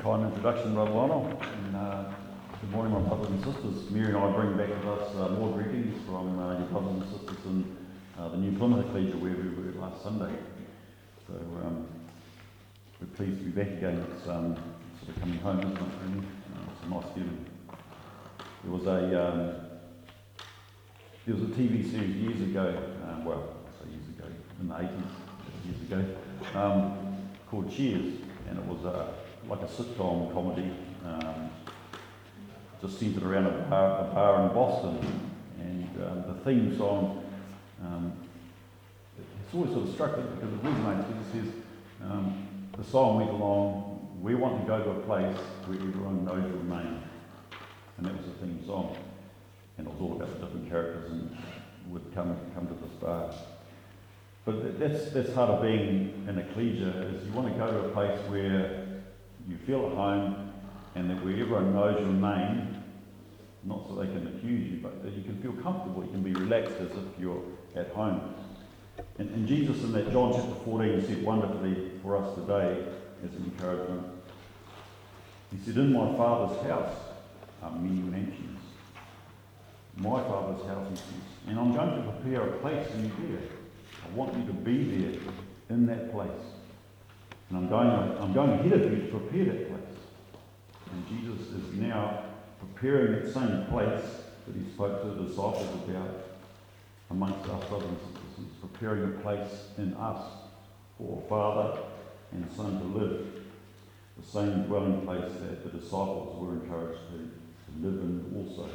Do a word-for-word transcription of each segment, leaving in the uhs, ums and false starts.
kind introduction, Brother Lionel. And, uh, good morning, my brothers and sisters. Mary and I bring back with us uh, more greetings from uh, your brothers and sisters in uh, the New Plymouth Ecclesia where we were last Sunday. So um, we're pleased to be back again. It's um, sort of coming home, isn't it? Really? Uh, it's a nice feeling. There was a um, there was a T V series years ago. Uh, well, I say years ago, in the eighties, years ago, um, called Cheers, and it was a like a sitcom comedy, um, just centred around a bar, a bar in Boston, and um, the theme song, um, it's always sort of struck me because it resonates, because it says, um, the song went along, we want to go to a place where everyone knows your name, and that was the theme song, and it was all about the different characters and would come come to this bar. But that's that's part of being an ecclesia, is you want to go to a place where you feel at home, and that where everyone knows your name, not so they can accuse you, but that you can feel comfortable, you can be relaxed as if you're at home. And, and Jesus in that John chapter fourteen said wonderfully for us today as an encouragement. He said, in my Father's house are many mansions. My Father's house, he says, and I'm going to prepare a place for you there. I want you to be there in that place. And I'm going, I'm going ahead of you to prepare that place. And Jesus is now preparing that same place that he spoke to the disciples about amongst us brothers and sisters. He's preparing a place in us for Father and Son to live. The same dwelling place that the disciples were encouraged to, to live in also.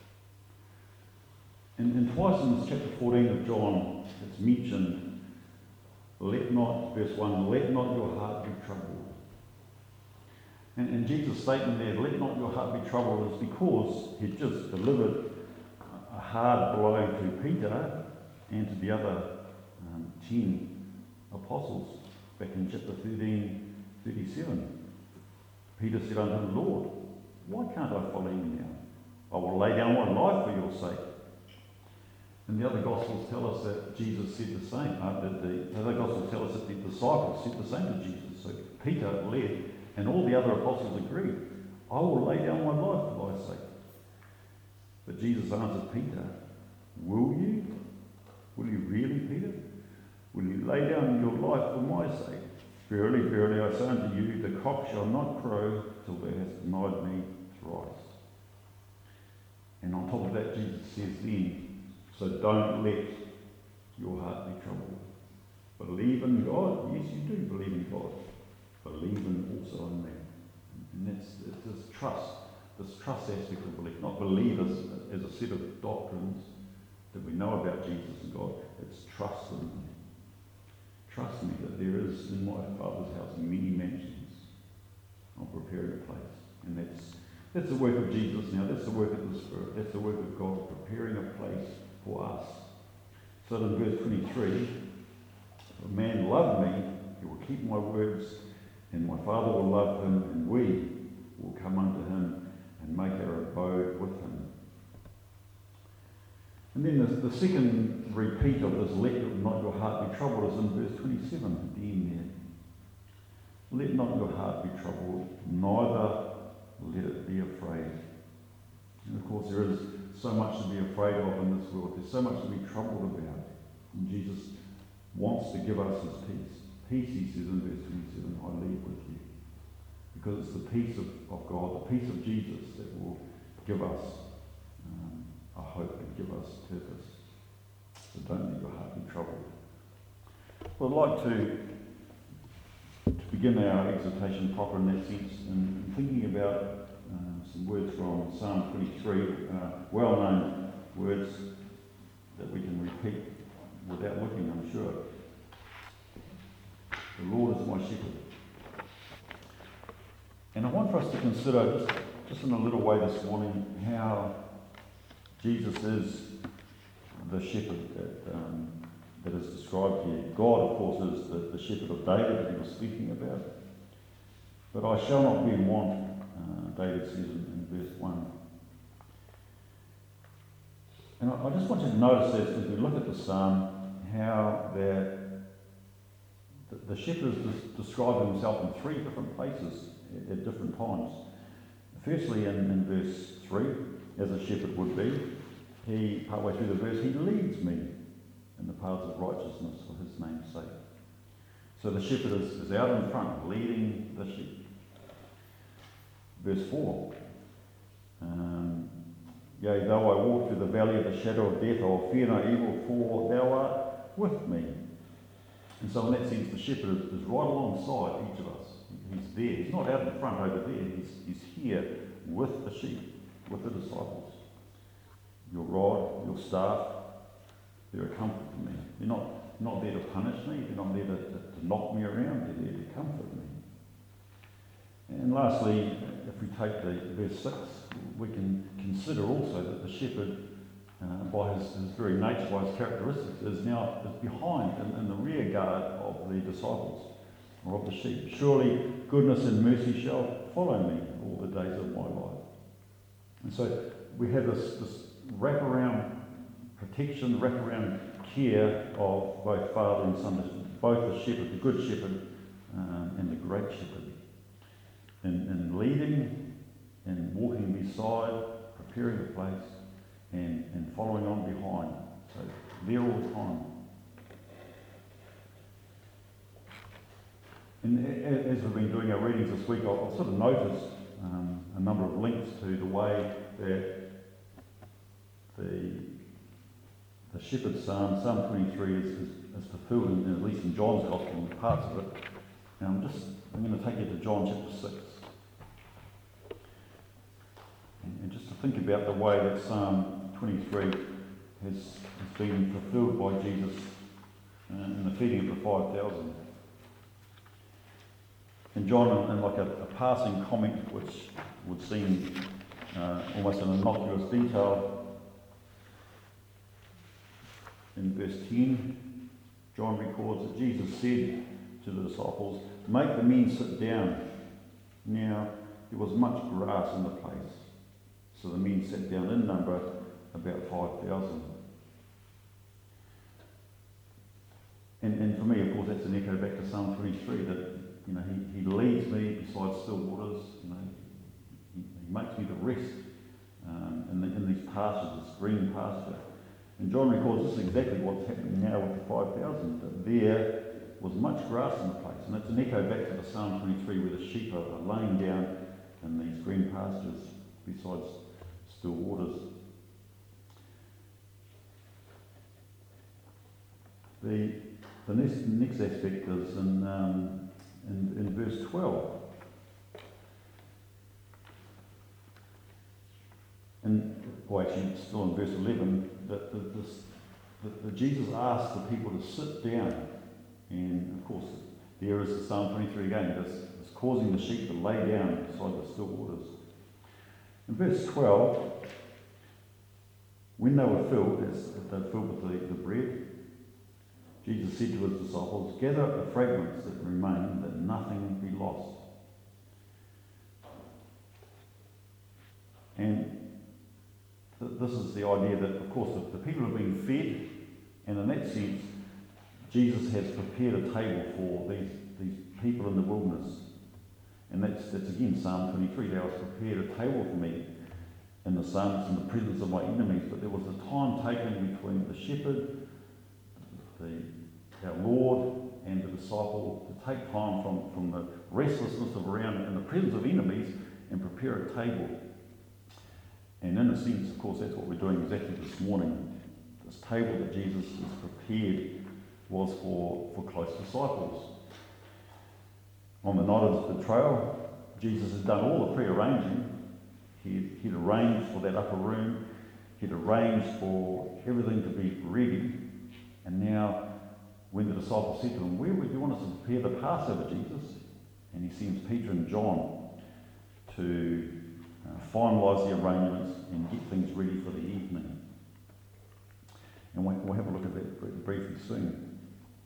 And, and twice in this chapter fourteen of John, it's mentioned, let not, verse one, let not your heart be troubled. And, and Jesus' statement there, let not your heart be troubled, is because he'd just delivered a hard blow to Peter and to the other um, ten apostles back in chapter thirteen, thirty-seven. Peter said unto the Lord, why can't I follow you now? I will lay down my life for your sake. And the other Gospels tell us that Jesus said the same. Uh, that the, the other Gospels tell us that the disciples said the same to Jesus. So Peter led, and all the other apostles agreed. I will lay down my life for thy sake. But Jesus answered Peter, will you? Will you really, Peter? Will you lay down your life for my sake? Verily, verily, I say unto you, the cock shall not crow till thou hast denied me thrice. And on top of that, Jesus says then, so don't let your heart be troubled. Believe in God. Yes, you do believe in God. Believe in also in me. And that's it's this trust, this trust aspect of belief. Not believe as, as a set of doctrines that we know about Jesus and God. It's trust in Him. Trust me that there is in my Father's house many mansions. I'm preparing a place. And that's that's the work of Jesus now. That's the work of the Spirit. That's the work of God, preparing a place for us. So in verse twenty-three, if a man love me, he will keep my words, and my Father will love him, and we will come unto him and make our abode with him. And then the, the second repeat of this, let not your heart be troubled, is in verse twenty-seven, at the end there. Let not your heart be troubled, neither let it be afraid. And of course there is so much to be afraid of in this world. There's so much to be troubled about. And Jesus wants to give us his peace. Peace, he says in verse twenty-seven, I leave with you. Because it's the peace of, of God, the peace of Jesus that will give us um, a hope and give us purpose. So don't let your heart be troubled. Well, I'd like to, to begin our exhortation proper in that sense, and thinking about Um, some words from Psalm twenty-three, uh, well-known words that we can repeat without looking, I'm sure. The Lord is my shepherd. And I want for us to consider, just, just in a little way this morning, how Jesus is the shepherd that, um, that is described here. God, of course, is the, the shepherd of David that he was speaking about. But I shall not be in want, Uh, David says in, in verse one. And I, I just want you to notice that as we look at the psalm, how that the, the shepherd is des- describing himself in three different places at, at different times. Firstly, in, in verse three, as a shepherd would be, he, partway through the verse, he leads me in the paths of righteousness for his name's sake. So the shepherd is, is out in front, leading the sheep. Verse four, um, yea, though I walk through the valley of the shadow of death, I will fear no evil, for thou art with me. And so in that sense, the shepherd is, is right alongside each of us. He's there. He's not out in front over there. He's, he's here with the sheep, with the disciples. Your rod, your staff, they're a comfort to me. They're not, not there to punish me. They're not there to, to, to knock me around. They're there to comfort me. And lastly, if we take the verse six, we can consider also that the shepherd, uh, by his, his very nature, by his characteristics, is now is behind in, in the rear guard of the disciples or of the sheep. Surely goodness and mercy shall follow me all the days of my life. And so we have this, this wraparound protection, wraparound care of both father and son, both the shepherd, the good shepherd, um, and the great shepherd. In, in leading and walking beside, preparing the place, and, and following on behind. So there all the time. And a- as we've been doing our readings this week, I've I've sort of noticed um, a number of links to the way that the the shepherd's psalm, Psalm twenty-three, is, is, is fulfilled, in, at least in John's Gospel, parts of it. And I'm just, I'm going to take you to John chapter six. And, and just to think about the way that Psalm twenty-three has, has been fulfilled by Jesus uh, in the feeding of the five thousand. And John, in, in like a, a passing comment, which would seem uh, almost an innocuous detail, in verse ten, John records that Jesus said to the disciples, "Make the men sit down." Now, there was much grass in the place, so the men sat down in number about five thousand. And, and for me, of course, that's an echo back to Psalm twenty-three, that, you know, he, he leads me beside still waters, you know, he, he makes me to rest um, in, the, in these pastures, this green pasture. And John records this is exactly what's happening now with the five thousand, that there was much grass in the place. And it's an echo back to the Psalm twenty-three, where the sheep are, are laying down in these green pastures beside still waters. The, the next, next aspect is in, um, in, in verse twelve. And, well, actually, it's still in verse eleven, that, that, this, that, that Jesus asked the people to sit down. And, of course, there is the Psalm twenty-three again, that's, that's causing the sheep to lay down beside the still waters. In verse twelve, when they were filled, as they were filled with the, the bread, Jesus said to his disciples, "Gather the fragments that remain, that nothing be lost." And th- this is the idea that, of course, the, the people have been fed, and in that sense, Jesus has prepared a table for these, these people in the wilderness. And that's, that's again Psalm twenty-three, "Thou hast prepared a table for me in the sun, in the presence of my enemies." But there was a time taken between the shepherd, the, our Lord, and the disciple to take time from, from the restlessness of around in the presence of enemies and prepare a table. And in a sense, of course, that's what we're doing exactly this morning. This table that Jesus has prepared was for, for close disciples. On the night of his betrayal, Jesus had done all the pre-arranging. He, he'd arranged for that upper room. He'd arranged for everything to be ready. And now, when the disciples said to him, "Where would you want us to prepare the Passover, Jesus?" And he sends Peter and John to uh, finalise the arrangements and get things ready for the evening. And we'll, we'll have a look at that briefly soon.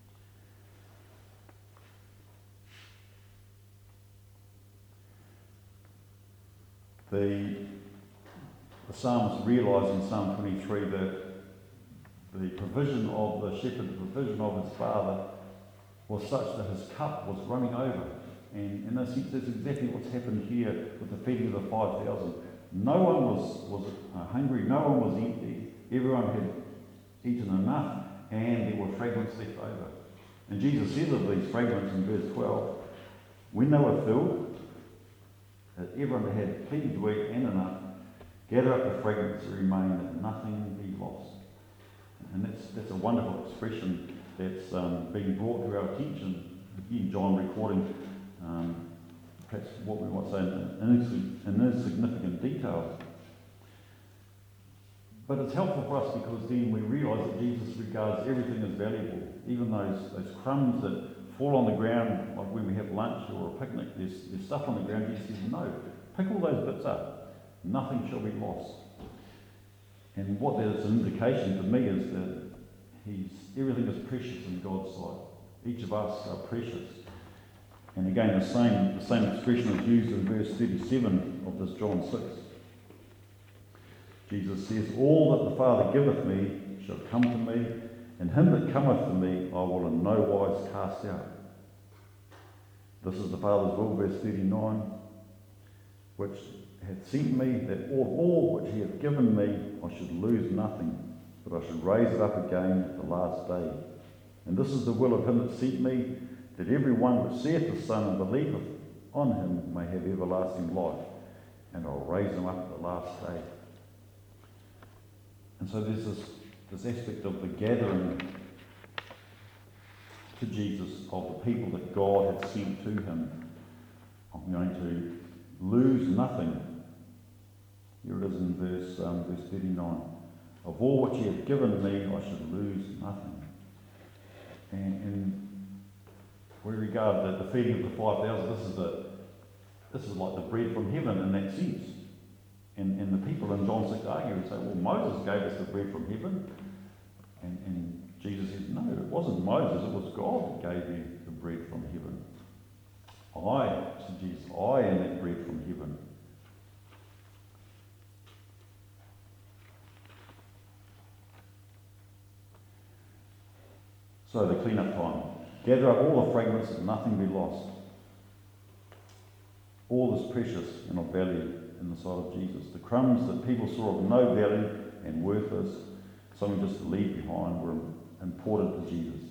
The, the psalmist realised in Psalm twenty-three that the provision of the shepherd, the provision of his father, was such that his cup was running over. And in a sense, that's exactly what's happened here with the feeding of the five thousand. No one was, was uh, hungry, no one was empty. Everyone had eaten enough, and there were fragments left over. And Jesus says of these fragments in verse twelve, when they were filled, that everyone had plenty to eat and enough, gather up the fragments that remain, that nothing be lost. And that's, that's a wonderful expression that's um, being brought to our attention. Again, John recording um, perhaps what we might say in, in insignificant detail. But it's helpful for us because then we realise that Jesus regards everything as valuable. Even those, those crumbs that fall on the ground, like when we have lunch or a picnic, there's, there's stuff on the ground. Jesus says, no, pick all those bits up. Nothing shall be lost. And what that is an indication to me is that he's, everything is precious in God's sight. Each of us are precious. And again, the same, the same expression is used in verse thirty-seven of this John six. Jesus says, all that the Father giveth me shall come to me, and him that cometh to me I will in no wise cast out. This is the Father's will, verse thirty-nine, which hath sent me, that all, all which he hath given me I should lose nothing, but I should raise it up again at the last day. And this is the will of him that sent me, that every one which seeth the Son and believeth on him may have everlasting life, and I will raise him up at the last day. And so there's this, this aspect of the gathering to Jesus of the people that God had sent to him. I'm going to lose nothing. Here it is in verse, um, verse thirty-nine. Of all which he hath given me, I should lose nothing. And, and we regard the, the feeding of the five thousand, this is, the, this is like the bread from heaven in that sense. And, and the people in John six argue and say, well, Moses gave us the bread from heaven. And, and Jesus says, no, it wasn't Moses, it was God that gave you the bread from heaven. I, said Jesus, I am that bread from heaven. So the clean-up time. Gather up all the fragments that nothing be lost. All is precious and of value in the sight of Jesus. The crumbs that people saw of no value and worthless, something just to leave behind, were important to Jesus.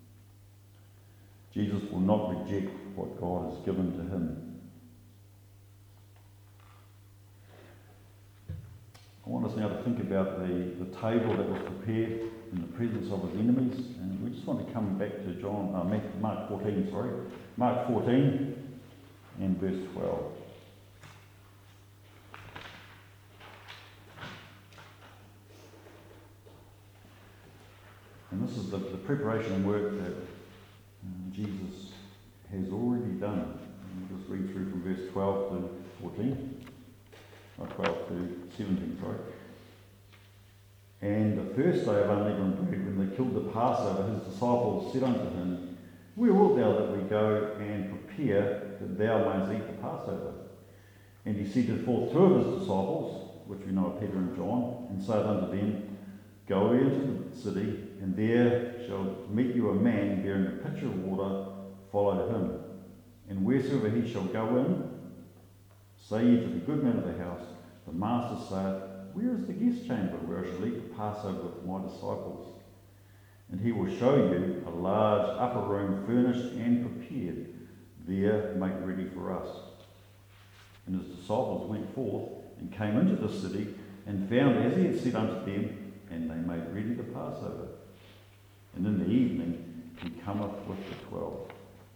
Jesus will not reject what God has given to him. I want us now to think about the, the table that was prepared in the presence of his enemies, and we just want to come back to John, uh, Mark fourteen, sorry, Mark fourteen and verse twelve. And this is the, the preparation work that um, Jesus has already done. And we'll just read through from verse twelve to fourteen, or twelve to seventeen, sorry. And the first day of unleavened bread, when they killed the Passover, his disciples said unto him, where wilt thou that we go and prepare that thou mayest eat the Passover? And he sent forth two of his disciples, which we know are Peter and John, and said unto them, go into the city, and there shall meet you a man bearing a pitcher of water, follow him. And wheresoever he shall go in, say ye to the good man of the house, the master saith, where is the guest chamber where I shall eat the Passover with my disciples? And he will show you a large upper room furnished and prepared. There make ready for us. And his disciples went forth and came into the city and found as he had said unto them, and they made ready the Passover. And in the evening he cometh with the twelve.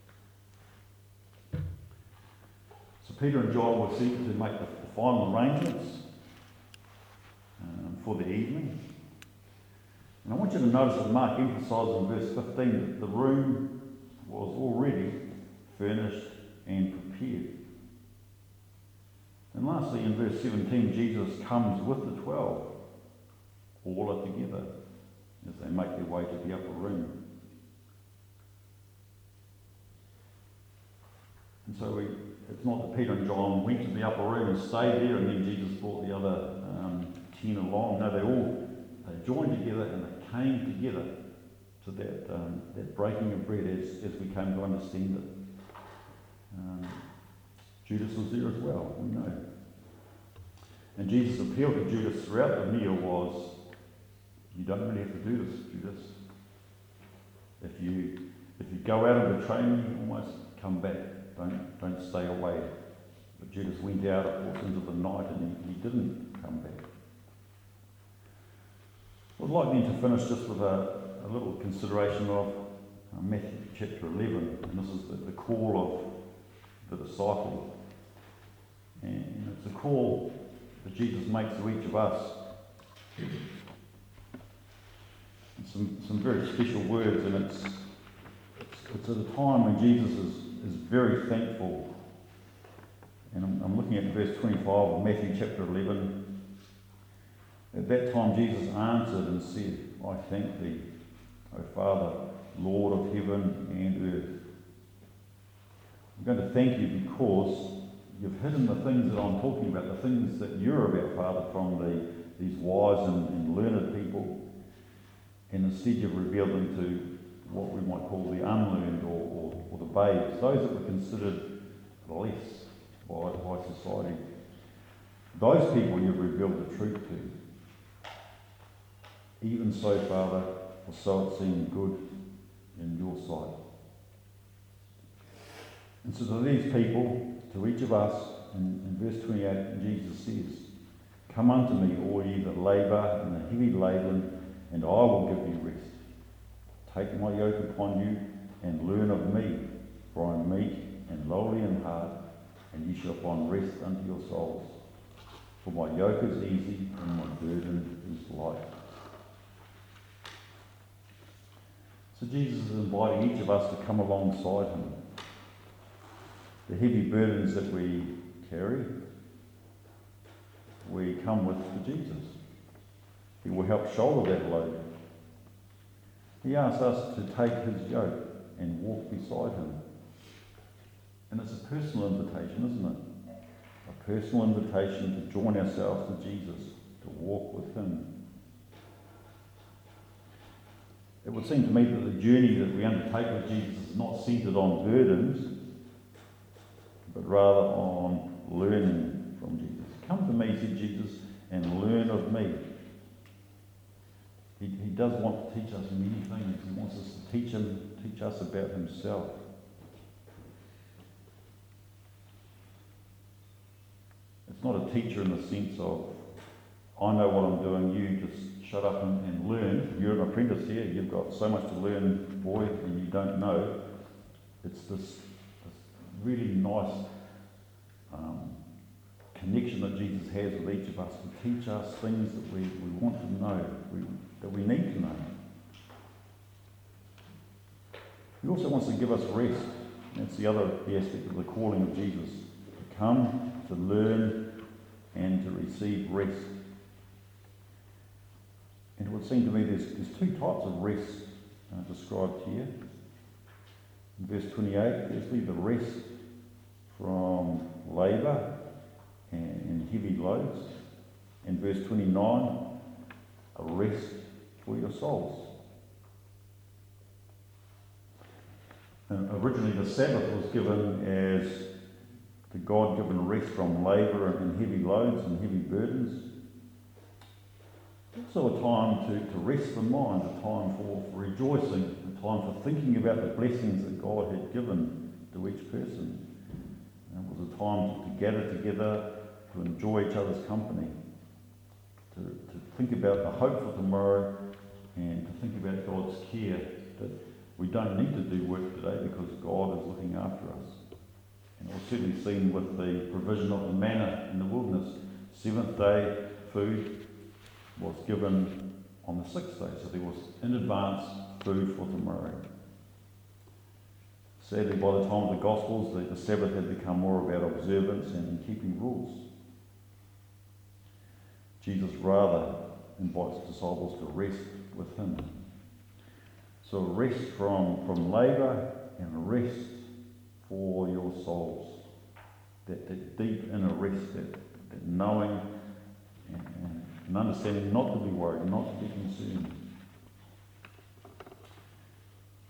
So Peter and John were sent to make the final arrangements um, for the evening. And I want you to notice that Mark emphasises in verse fifteen that the room was already furnished and prepared. And lastly, in verse seventeen, Jesus comes with the twelve. All are together as they make their way to the upper room. And so we, it's not that Peter and John went to the upper room and stayed there and then Jesus brought the other um, ten along. No, they all they joined together and they came together to that, um, that breaking of bread as, as we came to understand it. Um, Judas was there as well, we know. And Jesus' appeal to Judas throughout the meal was, you don't really have to do this, Judas. If you if you go out and betray me, almost come back. Don't don't stay away. But Judas went out, of course, into the night, and he, he didn't come back. I'd like then to finish just with a, a little consideration of uh, Matthew chapter eleven, and this is the, the call of the disciple. And it's a call that Jesus makes to each of us. Some some very special words, and it's it's, it's at a time when Jesus is, is very thankful. And I'm, I'm looking at verse twenty-five of Matthew chapter eleven. At that time Jesus answered and said, I thank thee, O Father, Lord of heaven and earth. I'm going to thank you because you've hidden the things that I'm talking about, the things that you're about, Father, from the, these wise and, and learned people. And instead you've revealed them to what we might call the unlearned or, or, or the babes, those that were considered less by, by society. Those people you've revealed the truth to. Even so, Father, or so it seemed good in your sight. And so to these people, to each of us, in, in verse twenty-eight, Jesus says, Come unto me, all ye that labour and are heavy laden, and I will give you rest. Take my yoke upon you, and learn of me, for I am meek and lowly in heart, and ye shall find rest unto your souls. For my yoke is easy, and my burden is light. So Jesus is inviting each of us to come alongside him. The heavy burdens that we carry, we come with to Jesus. He will help shoulder that load. He asks us to take his yoke and walk beside him. And it's a personal invitation, isn't it? A personal invitation to join ourselves to Jesus, to walk with him. It would seem to me that the journey that we undertake with Jesus is not centred on burdens, but rather on learning from Jesus. Come to me, said Jesus, and learn of me. He, he does want to teach us many things. He wants us to teach him, teach us about himself. It's not a teacher in the sense of, I know what I'm doing, you just shut up and, and learn. You're an apprentice here, you've got so much to learn, boy, and you don't know. It's this, this really nice um, connection that Jesus has with each of us to teach us things that we, we want to know, we, that we need to know. He also wants to give us rest. That's the other the aspect of the calling of Jesus. To come, to learn, and to receive rest. And it would seem to me there's, there's two types of rest uh, described here. In verse twenty-eight, firstly, the rest from labour and, and heavy loads. In verse twenty-nine, a rest for your souls. And originally the Sabbath was given as the God-given rest from labour and heavy loads and heavy burdens. Also a time to, to rest the mind, a time for, for rejoicing, a time for thinking about the blessings that God had given to each person. And it was a time to, to gather together, to enjoy each other's company, to, to think about the hope for tomorrow, and to think about God's care, that we don't need to do work today because God is looking after us. And it was certainly seen with the provision of the manna in the wilderness. Seventh day food was given on the sixth day, so there was in advance food for tomorrow. Sadly, by the time of the Gospels, the, the Sabbath had become more about observance and keeping rules. Jesus rather invites disciples to rest with him. So rest from, from labour and rest for your souls. That, that deep inner rest, that, that knowing and, and, and understanding not to be worried, not to be concerned.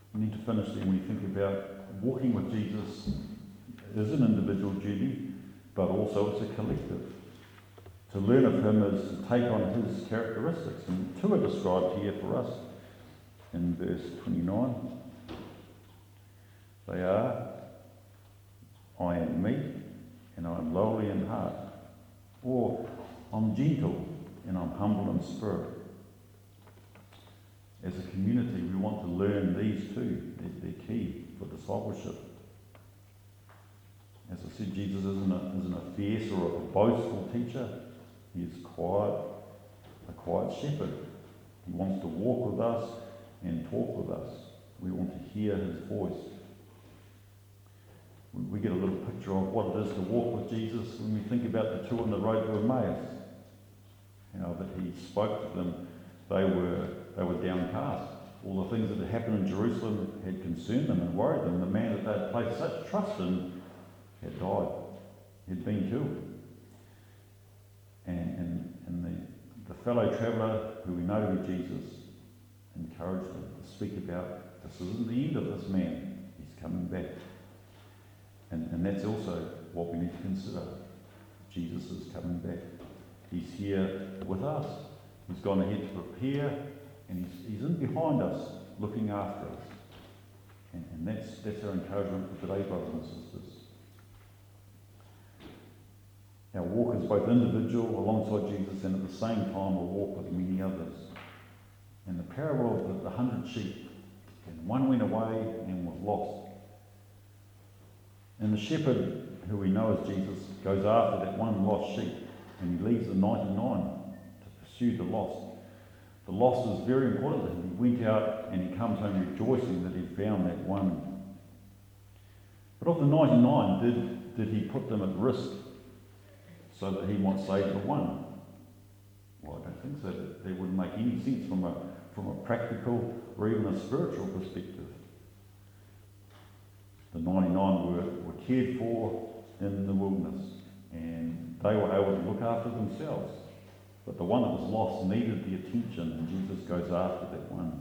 We need to finish there when we think about walking with Jesus is an individual duty, but also it's a collective. To learn of him is to take on his characteristics, and two are described here for us in verse twenty-nine. They are, I am meek and I am lowly in heart, or I'm gentle and I'm humble in spirit. As a community, we want to learn these two. They're, they're key for discipleship. As I said, Jesus isn't a, isn't a fierce or a boastful teacher. He is quiet, a quiet shepherd. He wants to walk with us and talk with us. We want to hear his voice. We, we get a little picture of what it is to walk with Jesus when we think about the two on the road to Emmaus. You know, that he spoke to them. They were they were downcast. All the things that had happened in Jerusalem had concerned them and worried them. The man that they had placed such trust in had died, had been killed. And, and, and the, the fellow traveller who we know to be Jesus encouraged them to speak about, this isn't the end of this man, he's coming back. And, and that's also what we need to consider. Jesus is coming back. He's here with us. He's gone ahead to prepare, and he's, he's in behind us, looking after us. And, and that's, that's our encouragement for today, brothers and sisters. Our walk is both individual alongside Jesus and at the same time a walk with many others. In the parable of the, the hundred sheep, and one went away and was lost. And the shepherd, who we know as Jesus, goes after that one lost sheep, and he leaves the ninety-nine to pursue the lost. The lost is very important to him. He went out and he comes home rejoicing that he found that one. But of the ninety-nine, did, did he put them at risk so that he might save the one? Well, I don't think so. That, that wouldn't make any sense from a, from a practical or even a spiritual perspective. The ninety-nine were, were cared for in the wilderness, and they were able to look after themselves. But the one that was lost needed the attention, and Jesus goes after that one.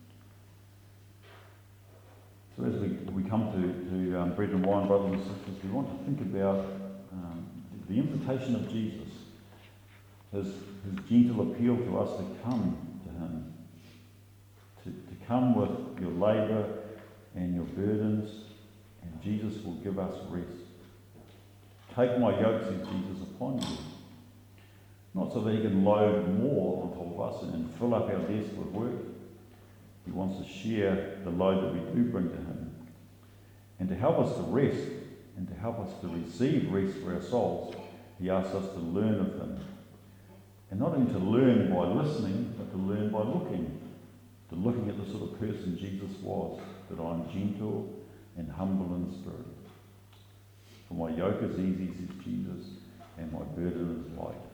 So as we, we come to, to um, bread and wine, brothers and sisters, we want to think about um, the invitation of Jesus, his, his gentle appeal to us to come to him, to, to come with your labour and your burdens, and Jesus will give us rest. Take my yoke, says Jesus, upon you. Not so that he can load more on top of us and fill up our desk with work. He wants to share the load that we do bring to him. And to help us to rest and to help us to receive rest for our souls, he asks us to learn of him. And not only to learn by listening, but to learn by looking. To looking at the sort of person Jesus was, that I'm gentle and humble in spirit. For my yoke is easy, says Jesus, and my burden is light.